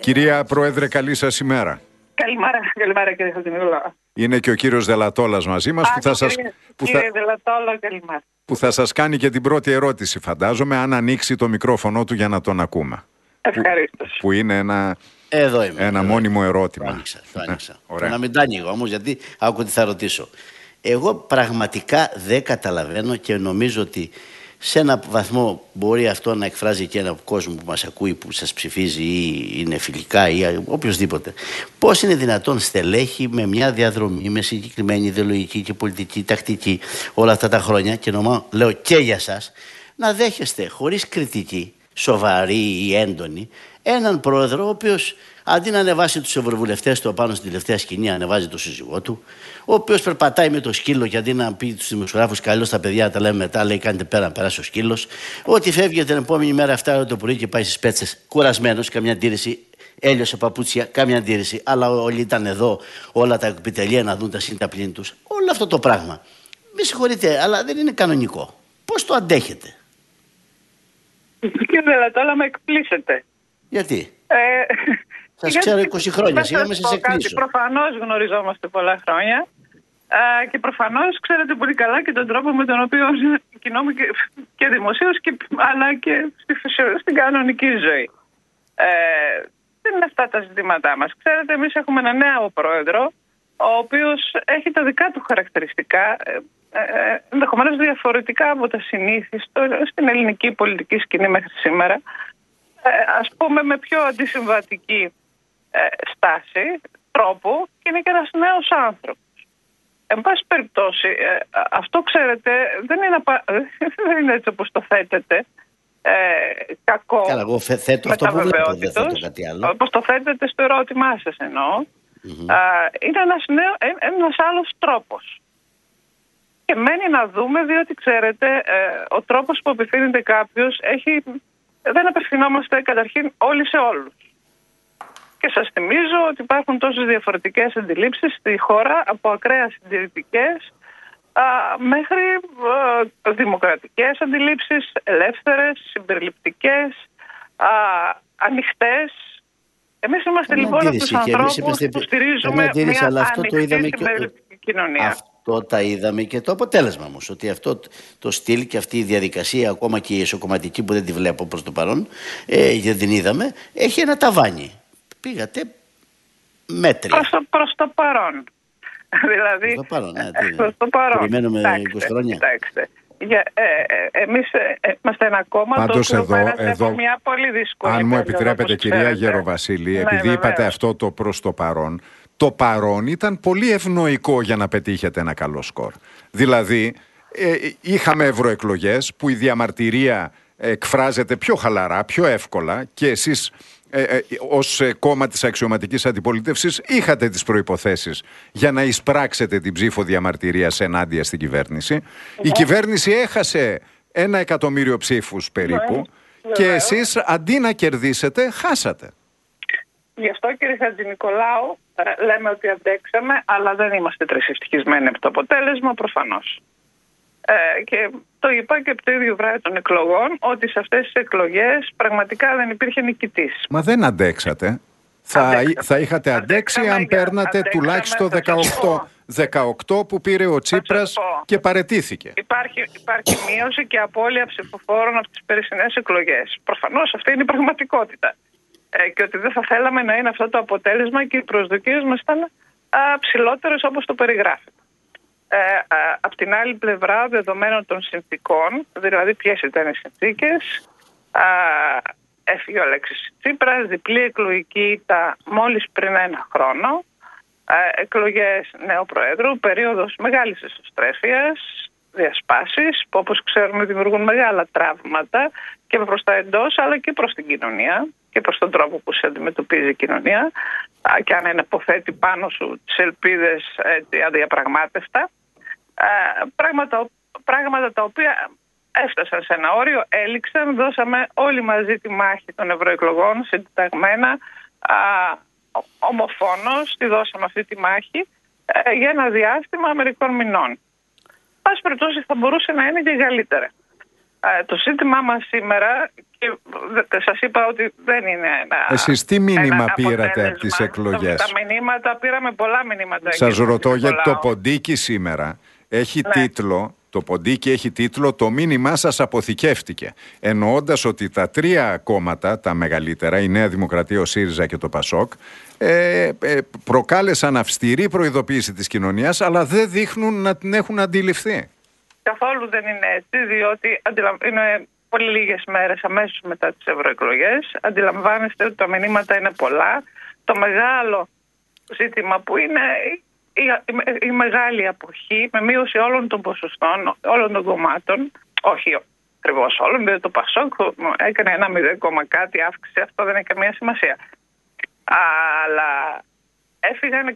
Κυρία Πρόεδρε, καλή σας ημέρα. Καλημέρα κύριε Χατζηνικολάου. Είναι και ο κύριος Δελατόλας μαζί μας Κύριε Δελατόλα, καλημέρα. Που θα σας κάνει και την πρώτη ερώτηση, φαντάζομαι, αν ανοίξει το μικρόφωνο του για να τον ακούμε. Ευχαρίστως. Που είναι ένα μόνιμο ερώτημα. Το άνοιξα. Να μην τα ανοίγω όμως, γιατί άκου τι θα ρωτήσω. Εγώ πραγματικά δεν καταλαβαίνω και νομίζω ότι σε ένα βαθμό μπορεί αυτό να εκφράζει και έναν κόσμο που μας ακούει, που σας ψηφίζει ή είναι φιλικά ή οποιοσδήποτε. Πώς είναι δυνατόν στελέχη με μια διαδρομή, με συγκεκριμένη ιδεολογική και πολιτική τακτική όλα αυτά τα χρόνια, και λέω και για σας, να δέχεστε χωρίς κριτική, σοβαρή ή έντονη, έναν πρόεδρο ο οποίος αντί να ανεβάσει τους ευρωβουλευτές του απάνω στην τελευταία σκηνή, ανεβάζει το σύζυγό του, ο οποίος περπατάει με το σκύλο και αντί να πει στους δημοσιογράφους καλώς τα παιδιά τα λέμε μετά, λέει κάντε πέρα να περάσει ο σκύλος, ότι φεύγει την επόμενη μέρα 7 το πρωί και πάει στις Πέτσες κουρασμένος, καμιά αντίρρηση, έλειωσε παπούτσια, καμιά αντίρρηση, αλλά όλοι ήταν εδώ, όλα τα επιτελεία να δουν τα συν τα πλήν τους. Όλο αυτό το πράγμα, με συγχωρείτε, αλλά δεν είναι κανονικό. Πώς το αντέχετε? Κύριε Δελατόλα, με εκπλήσετε. Γιατί? Σας ξέρω 20 χρόνια, σιγά με σας εκπλήσω. Προφανώς γνωριζόμαστε πολλά χρόνια και προφανώς ξέρετε πολύ καλά και τον τρόπο με τον οποίο κοινόμαι και δημοσίως αλλά και στην κανονική ζωή. Δεν είναι αυτά τα ζητήματά μας. Ξέρετε, εμείς έχουμε ένα νέο πρόεδρο, ο οποίος έχει τα δικά του χαρακτηριστικά, ενδεχομένως διαφορετικά από τα συνήθη στην ελληνική πολιτική σκηνή μέχρι σήμερα. Ας πούμε με πιο αντισυμβατική στάση, τρόπο, και είναι και ένας νέος άνθρωπος. Εν πάση περιπτώσει, αυτό ξέρετε δεν είναι έτσι όπως το θέτετε, κακό. Καλά, εγώ θέτω αυτό που βλέπω, δεν θέτω κάτι άλλο. Όπως το θέτετε στο ερώτημά σας εννοώ, είναι ένας άλλος τρόπος. Και μένει να δούμε, διότι ξέρετε, ο τρόπος που απευθύνεται κάποιος δεν απευθυνόμαστε καταρχήν όλοι σε όλους. Και σας θυμίζω ότι υπάρχουν τόσες διαφορετικές αντιλήψεις στη χώρα, από ακραία συντηρητικές μέχρι δημοκρατικές αντιλήψεις, ελεύθερες, συμπεριληπτικές, ανοιχτές. Εμείς είμαστε λοιπόν από τους ανθρώπους που στηρίζουμε μια ανοιχτή συμπεριληπτική κοινωνία. Αυτό τα είδαμε και το αποτέλεσμα όμως, ότι αυτό το στυλ και αυτή η διαδικασία, ακόμα και η εσωκομματική που δεν τη βλέπω προς το παρόν, γιατί την είδαμε, έχει ένα ταβάνι. Πήγατε μέτρια. Προς το παρόν. Δηλαδή, προς το παρόν. Περιμένουμε 20 χρόνια. Κοιτάξτε. Εμείς είμαστε ένα κόμμα το οποίο πέρασε από μια πολύ δύσκολη. Αν μου επιτρέπετε, κυρία Γεροβασίλη, επειδή είπατε αυτό το προς το παρόν, το παρόν ήταν πολύ ευνοϊκό για να πετύχετε ένα καλό σκορ. Δηλαδή, είχαμε ευρωεκλογές που η διαμαρτυρία εκφράζεται πιο χαλαρά, πιο εύκολα, και εσείς ως κόμμα της αξιωματικής αντιπολίτευσης είχατε τις προϋποθέσεις για να εισπράξετε την ψήφο διαμαρτυρίας ενάντια στην κυβέρνηση. Η κυβέρνηση έχασε 1 εκατομμύριο ψήφους περίπου και εσείς αντί να κερδίσετε χάσατε. Γι' αυτό, κύριε Χατζηνικολάου, λέμε ότι αντέξαμε, αλλά δεν είμαστε τρισευτυχισμένοι από το αποτέλεσμα, προφανώς. Και το είπα και από το ίδιο βράδυ των εκλογών, ότι σε αυτές τις εκλογές πραγματικά δεν υπήρχε νικητής. Μα δεν αντέξατε. Θα είχατε αντέξει αν παίρνατε τουλάχιστον 18 που πήρε ο Τσίπρας και παραιτήθηκε. Υπάρχει μείωση και απώλεια ψηφοφόρων από τις περσινές εκλογές. Προφανώς αυτή είναι η πραγματικότητα. Και ότι δεν θα θέλαμε να είναι αυτό το αποτέλεσμα και οι προσδοκίες μας ήταν ψηλότερες όπως το περιγράφεται. Απ' την άλλη πλευρά, δεδομένων των συνθήκων, δηλαδή ποιες ήταν οι συνθήκες, έφυγε ο Αλέξης Τσίπρας, διπλή εκλογική ήττα μόλις πριν 1 χρόνο, εκλογές νέου Προέδρου, περίοδος μεγάλης εσωστρέφειας, διασπάσεις που όπως ξέρουμε δημιουργούν μεγάλα τραύματα και προς τα εντός αλλά και προς την κοινωνία και προς τον τρόπο που σε αντιμετωπίζει η κοινωνία, και αν εναποθέτει πάνω σου τις ελπίδες αδιαπραγμάτευτα, πράγματα τα οποία έφτασαν σε ένα όριο, έληξαν, δώσαμε όλοι μαζί τη μάχη των ευρωεκλογών συνταγμένα, ομοφόνος, τη δώσαμε αυτή τη μάχη για ένα διάστημα μερικών μηνών. Πάση περιπτώσει θα μπορούσε να είναι και καλύτερα. Το ζήτημά μας σήμερα, και σας είπα ότι δεν είναι ένα. Εσείς τι μήνυμα πήρατε από τις εκλογές? Τα μηνύματα, πήραμε πολλά μηνύματα. Σας ρωτώ γιατί το ποντίκι σήμερα έχει τίτλο. Το ποντίκι έχει τίτλο «Το μήνυμά σας αποθηκεύτηκε». Εννοώντας ότι τα τρία κόμματα, τα μεγαλύτερα, η Νέα Δημοκρατία, ο ΣΥΡΙΖΑ και το ΠΑΣΟΚ, προκάλεσαν αυστηρή προειδοποίηση της κοινωνίας, αλλά δεν δείχνουν να την έχουν αντιληφθεί. Καθόλου δεν είναι έτσι, διότι είναι πολύ λίγες μέρες αμέσως μετά τις ευρωεκλογές. Αντιλαμβάνεστε ότι τα μηνύματα είναι πολλά. Το μεγάλο ζήτημα που είναι η μεγάλη αποχή με μείωση όλων των ποσοστών, όλων των κομμάτων, όχι ακριβώς όλων, δηλαδή το ΠΑΣΟΚ έκανε ένα 0, κάτι αύξηση, αυτό δεν έχει καμία σημασία. Αλλά έφυγαν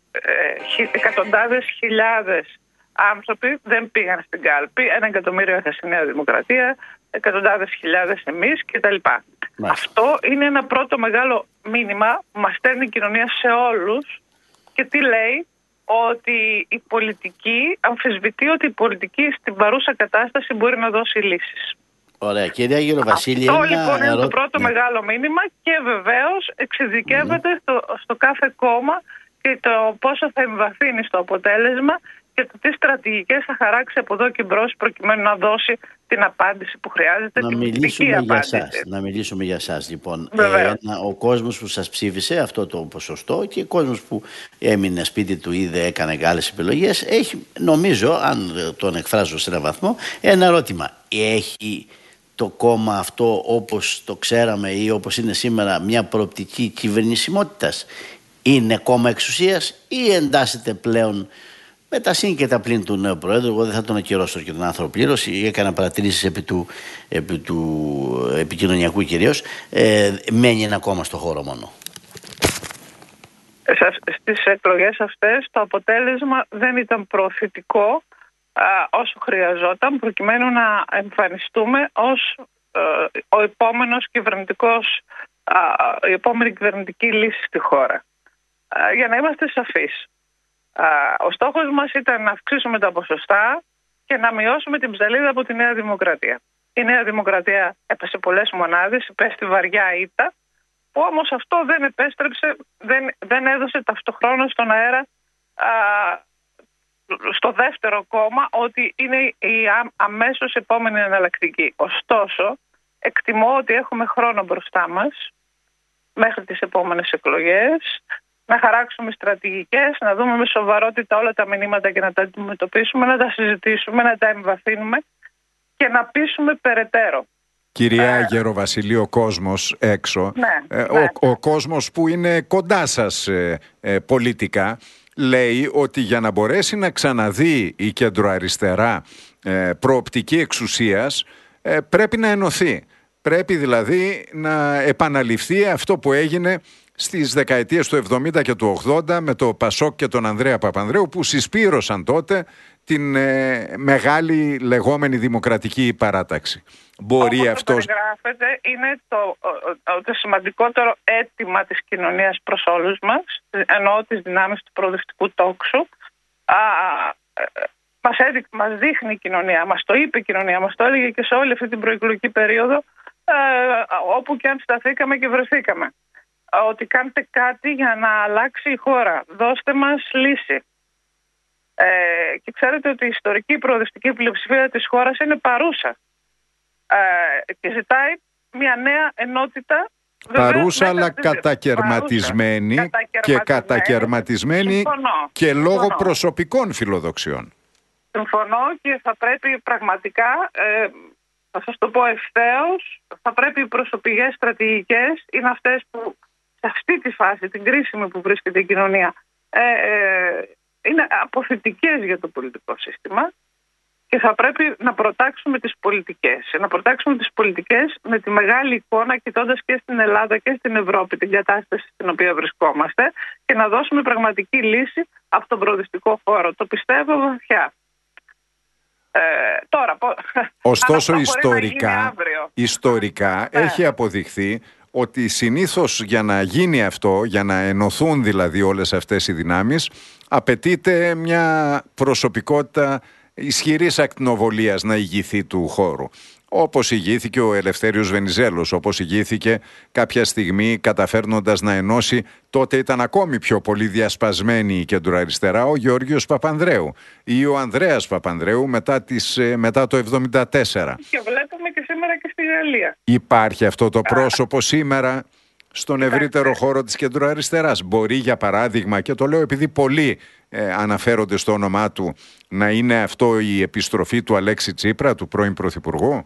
εκατοντάδες χιλιάδες άνθρωποι, δεν πήγαν στην κάλπη, 1 εκατομμύριο έχασε η Νέα Δημοκρατία, εκατοντάδες χιλιάδες εμείς κτλ. Αυτό είναι ένα πρώτο μεγάλο μήνυμα που μας στέλνει η κοινωνία σε όλους. Και τι λέει? Ότι η πολιτική αμφισβητεί ότι η πολιτική στην παρούσα κατάσταση μπορεί να δώσει λύσεις. Ωραία, κυρία Γεροβασίλη. Αυτό λοιπόν είναι το πρώτο μεγάλο μήνυμα, και βεβαίως εξειδικεύεται στο κάθε κόμμα και το πόσο θα εμβαθύνει στο αποτέλεσμα και το τι στρατηγικές θα χαράξει από εδώ και μπρος προκειμένου να δώσει την απάντηση που χρειάζεται. Να μιλήσουμε για σας λοιπόν. Ο κόσμος που σας ψήφισε αυτό το ποσοστό και ο κόσμος που έμεινε σπίτι του ή δεν έκανε άλλες επιλογές έχει, νομίζω, αν τον εκφράζω σε έναν βαθμό, ένα ερώτημα. Έχει το κόμμα αυτό, όπως το ξέραμε ή όπως είναι σήμερα, μια προοπτική κυβερνησιμότητας? Είναι κόμμα εξουσίας ή εντάσσεται πλέον με τα συν και τα πλήν του νέου Προέδρου? Εγώ δεν θα τον ακυρώσω και τον άνθρωπο πλήρως, έκανα παρατηρήσεις επί του επικοινωνιακού κυρίως. Μένει ένα κόμμα στο χώρο μόνο. Στις εκλογές αυτές το αποτέλεσμα δεν ήταν προωθητικό όσο χρειαζόταν προκειμένου να εμφανιστούμε ως ο επόμενος η επόμενη κυβερνητική λύση στη χώρα. Για να είμαστε σαφείς, ο στόχος μας ήταν να αυξήσουμε τα ποσοστά και να μειώσουμε την ψαλίδα από τη Νέα Δημοκρατία. Η Νέα Δημοκρατία έπεσε πολλές μονάδες, υπέστη βαριά ήττα, που όμως αυτό δεν επέστρεψε, δεν έδωσε ταυτοχρόνως στον αέρα στο δεύτερο κόμμα ότι είναι η αμέσως επόμενη εναλλακτική. Ωστόσο, εκτιμώ ότι έχουμε χρόνο μπροστά μας μέχρι τις επόμενες εκλογές να χαράξουμε στρατηγικές, να δούμε με σοβαρότητα όλα τα μηνύματα και να τα αντιμετωπίσουμε, να τα συζητήσουμε, να τα εμβαθύνουμε και να πείσουμε περαιτέρω. Κυρία Γεροβασίλη, ο κόσμος έξω, ο κόσμος που είναι κοντά σας πολιτικά, λέει ότι για να μπορέσει να ξαναδεί η κεντροαριστερά προοπτική εξουσίας πρέπει να ενωθεί. Πρέπει δηλαδή να επαναληφθεί αυτό που έγινε στις δεκαετίες του 70 και του 80 με το ΠΑΣΟΚ και τον Ανδρέα Παπανδρέου, που συσπήρωσαν τότε την μεγάλη λεγόμενη δημοκρατική παράταξη. Μπορεί αυτό. Όπως περιγράφεται, είναι το σημαντικότερο αίτημα της κοινωνίας προς όλους μας, εννοώ τις δυνάμεις του προοδευτικού τόξου. Μας δείχνει η κοινωνία, μας το είπε η κοινωνία, μας το έλεγε και σε όλη αυτή την προεκλογική περίοδο, όπου και αν σταθήκαμε και βρεθήκαμε, ότι κάντε κάτι για να αλλάξει η χώρα, δώστε μας λύση. Και ξέρετε ότι η ιστορική προοδευτική πλειοψηφία της χώρας είναι παρούσα και ζητάει μια νέα ενότητα. Παρούσα αλλά κατακερματισμένη και κατακερματισμένη και λόγω προσωπικών φιλοδοξιών. Συμφωνώ, και θα πρέπει πραγματικά, θα σας το πω ευθέως, θα πρέπει οι προσωπικές στρατηγικές είναι αυτές που σε αυτή τη φάση, την κρίσιμη που βρίσκεται η κοινωνία, είναι αποθητικές για το πολιτικό σύστημα, και θα πρέπει να προτάξουμε τις πολιτικές. Να προτάξουμε τις πολιτικές με τη μεγάλη εικόνα, κοιτώντας και στην Ελλάδα και στην Ευρώπη την κατάσταση στην οποία βρισκόμαστε, και να δώσουμε πραγματική λύση από τον προοδευτικό χώρο. Το πιστεύω βαθιά. Ωστόσο ιστορικά έχει αποδειχθεί ότι συνήθως για να γίνει αυτό, για να ενωθούν δηλαδή όλες αυτές οι δυνάμεις, απαιτείται μια προσωπικότητα ισχυρής ακτινοβολίας να ηγηθεί του χώρου. όπως ηγήθηκε ο Ελευθέριος Βενιζέλος, όπως ηγήθηκε κάποια στιγμή καταφέρνοντας να ενώσει, τότε ήταν ακόμη πιο πολύ διασπασμένη η κεντροαριστερά, ο Γεώργιος Παπανδρέου ή ο Ανδρέας Παπανδρέου μετά το 1974. Και βλέπουμε και σήμερα και στη Γαλλία. Υπάρχει αυτό το πρόσωπο σήμερα στον ευρύτερο χώρο της κεντροαριστεράς? Μπορεί, για παράδειγμα, και το λέω επειδή πολλοί αναφέρονται στο όνομά του, να είναι αυτό η επιστροφή του Αλέξη Τσίπρα, του πρώην Πρωθυπουργού?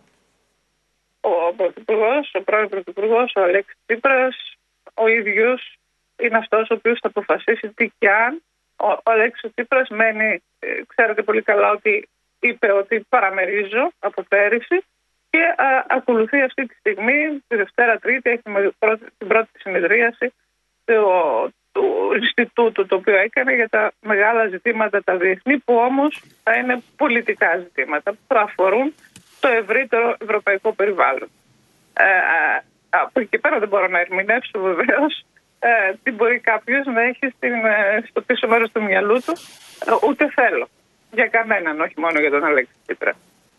Ο πρώην Πρωθυπουργός, ο Αλέξης Τσίπρας, ο ίδιος είναι αυτός ο οποίος θα αποφασίσει τι κι αν. Ο Αλέξης Τσίπρας μένει, ξέρετε πολύ καλά ότι είπε ότι παραμερίζω από πέρυσι και ακολουθεί αυτή τη στιγμή, τη Δευτέρα Τρίτη, έχουμε την πρώτη συνεδρίαση του Ινστιτούτου, το οποίο έκανε για τα μεγάλα ζητήματα τα διεθνή, που όμως θα είναι πολιτικά ζητήματα που θα αφορούν το ευρύτερο ευρωπαϊκό περιβάλλον. Από εκεί και πέρα δεν μπορώ να ερμηνεύσω βεβαίως τι μπορεί κάποιος να έχει στο πίσω μέρος του μυαλού του, ούτε θέλω για κανέναν, όχι μόνο για τον Αλέξη Τσίπρα.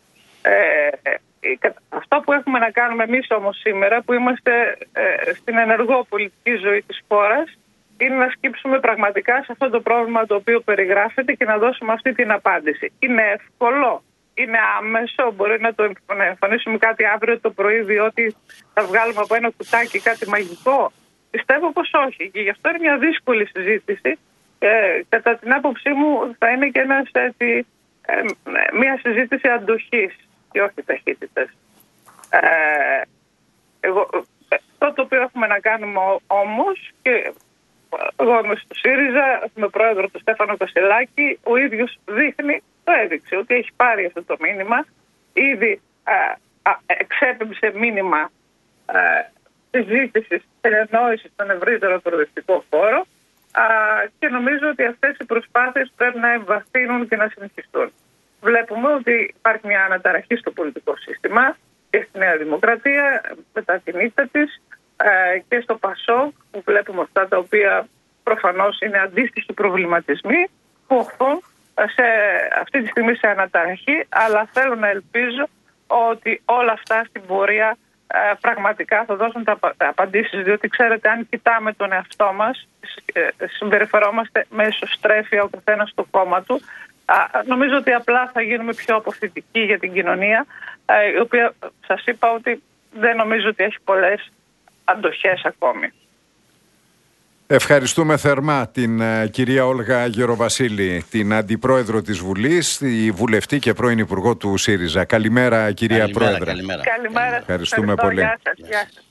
Αυτό που έχουμε να κάνουμε εμείς όμως σήμερα, που είμαστε στην ενεργό πολιτική ζωή της χώρας, είναι να σκύψουμε πραγματικά σε αυτό το πρόβλημα το οποίο περιγράφεται και να δώσουμε αυτή την απάντηση. Είναι εύκολο, είναι άμεσο, μπορεί να εμφανίσουμε κάτι αύριο το πρωί διότι θα βγάλουμε από ένα κουτάκι κάτι μαγικό? Πιστεύω πως όχι, και γι' αυτό είναι μια δύσκολη συζήτηση. Κατά την άποψή μου θα είναι και μια συζήτηση αντοχής και όχι ταχύτητας. Αυτό το οποίο έχουμε να κάνουμε όμως, και εγώ είμαι στο ΣΥΡΙΖΑ, έχουμε πρόεδρο τον Στέφανο Κασελάκη, ο ίδιος το έδειξε ότι έχει πάρει αυτό το μήνυμα, ήδη εξέπεμψε μήνυμα συζήτησης, συνεννόησης στον ευρύτερο προοδευτικό χώρο, και νομίζω ότι αυτές οι προσπάθειες πρέπει να εμβαθύνουν και να συνεχιστούν. Βλέπουμε ότι υπάρχει μια αναταραχή στο πολιτικό σύστημα και στη Νέα Δημοκρατία μετά την ήττα της, και στο ΠΑΣΟΚ, που βλέπουμε αυτά τα οποία προφανώς είναι αντίστοιχοι προβληματισμοί που οχθούν αυτή τη στιγμή σε αναταραχή, αλλά θέλω να ελπίζω ότι όλα αυτά στην πορεία πραγματικά θα δώσουν τα απαντήσεις, διότι ξέρετε, αν κοιτάμε τον εαυτό μας, συμπεριφερόμαστε με εσωστρέφεια ο καθένας στο κόμμα του, νομίζω ότι απλά θα γίνουμε πιο αποθητικοί για την κοινωνία, η οποία σας είπα ότι δεν νομίζω ότι έχει πολλές αντοχές ακόμη. Ευχαριστούμε θερμά την κυρία Όλγα Γεροβασίλη, την Αντιπρόεδρο της Βουλής, τη βουλευτή και πρώην Υπουργό του ΣΥΡΙΖΑ. Καλημέρα, κυρία Πρόεδρε. Καλημέρα. Καλημέρα. Ευχαριστούμε πολύ. Γεια σας.